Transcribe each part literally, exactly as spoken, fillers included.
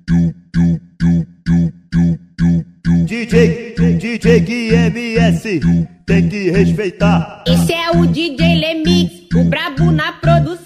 D J, D J Gui M S, tem que respeitar. Esse é o D J Lemix, o brabo na produção.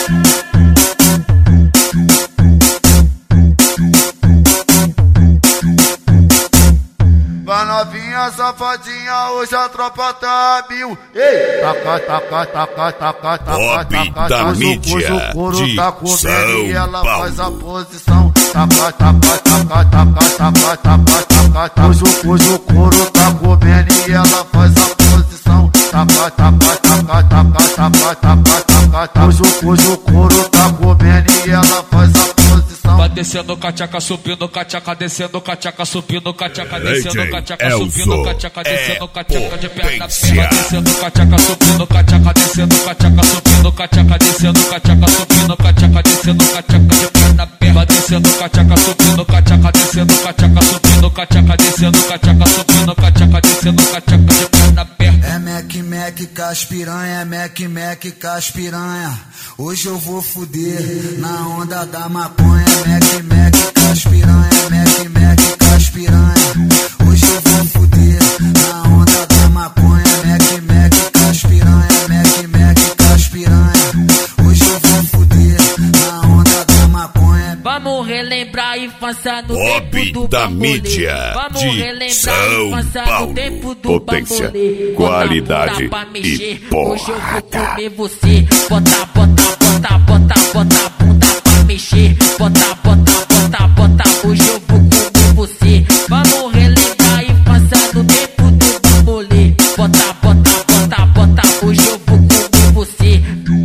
Vai novinha, safadinha, hoje a tropa tá mil. Ei! Taca, taca, taca, taca, taca, taca, da mídia o couro de tá comendo e ela São faz a posição. Taca, taca, taca, taca, taca, taca, taca, taca. Hoje, hoje o couro tá comendo e ela faz a posição. Taca, taca, taca, taca, taca, taca, taca, taca. Hoje, hoje o couro tá comendo e ela faz a posição. Vai descendo cachaca, subindo cachaca, descendo cachaca, subindo cachaca, descendo cachaca, subindo cachaca, descendo cachaca de perna firme. Descendo cachaca, subindo cachaca, descendo cachaca, subindo cachaca, descendo cachaca, subindo cachaca, descendo cachaca de perna firme. Descendo cachaca, subindo cachaca, descendo cachaca, subindo cachaca, descendo cachaca, subindo cachaca, descendo cachaca de perna firme. É Mac Mac caspiranha, é Mac Mac caspiranha. Hoje eu vou fuder na onda da maconha. Mac Mac caspiranha, Mac Mac caspiranha. Hoje eu vou fuder na onda da maconha. Mac Mac caspiranha, Mac Mac caspiranha. Hoje eu vou fuder na onda da maconha. Vamos relembrar a infância no Bob tempo do da bambolê. mídia Vamos de relembrar a São infância Paulo. no tempo do Potência, bambolê. qualidade Bota a bunda pra mexer, e hoje eu vou porrada. comer você. Bota, bota, bota, bota, bota a bunda pra mexer. Bota, bota, bota, bota, hoje eu vou comer você. Vamos relembrar a infância no tempo do bambolê. Bota, bota, bota, bota, hoje eu vou comer você.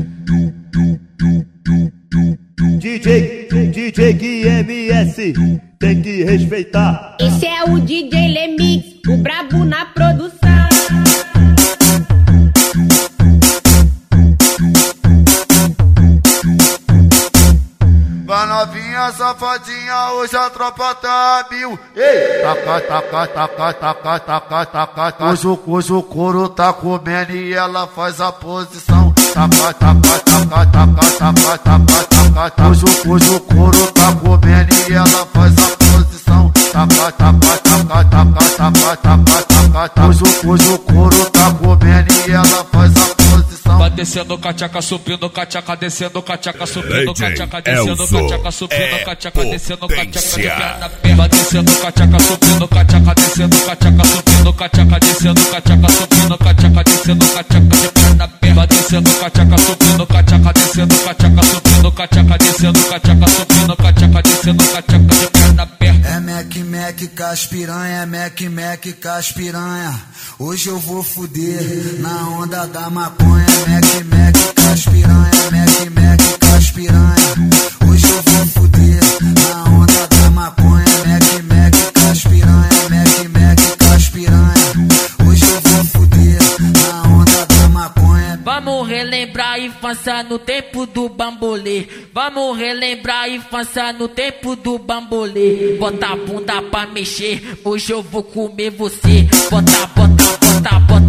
D J, D J Gui M S, tem que respeitar. Esse é o D J Lemix, o brabo na produção. Vai novinha, safadinha, hoje a tropa tá mil. Ei! Taca, taca, taca, taca, taca, taca, taca. Hoje, hoje o couro tá comendo e ela faz a posição. Taca, taca, taca, taca, taca, taca, taca, taca. Hoje, hoje o couro tá comendo e ela faz a posição. Taca, taca, taca, taca, taca, taca, taca, taca. Hoje, hoje o couro tá comendo e ela faz a posição. Vai descendo cachaca, subindo cachaca, descendo cachaca, subindo cachaca, descendo cachaca, subindo cachaca, descendo cachaca de perna firme. Vai descendo cachaca, subindo cachaca, descendo cachaca, subindo cachaca, descendo cachaca, subindo cachaca, descendo cachaca de perna firme. Vai descendo cachaca, subindo cachaca, descendo cachaca, subindo cachaca, descendo cachaca, subindo cachaca, descendo cachaca de perna firme. É Mac Mac caspiranha, é Mac Mac caspiranha. Hoje eu vou fuder na onda da maconha. Mac Mac caspiranha, Mac Mac caspiranha. Hoje eu vou fuder na onda da maconha. Mac Mac caspiranha, Mac Mac caspiranha. Hoje eu vou fuder na onda da maconha. Vamos relembrar a infância no tempo do bambolê. Vamos relembrar a infância no tempo do bambolê. Bota a bunda pra mexer, hoje eu vou comer você. Bota, bota, bota, bota.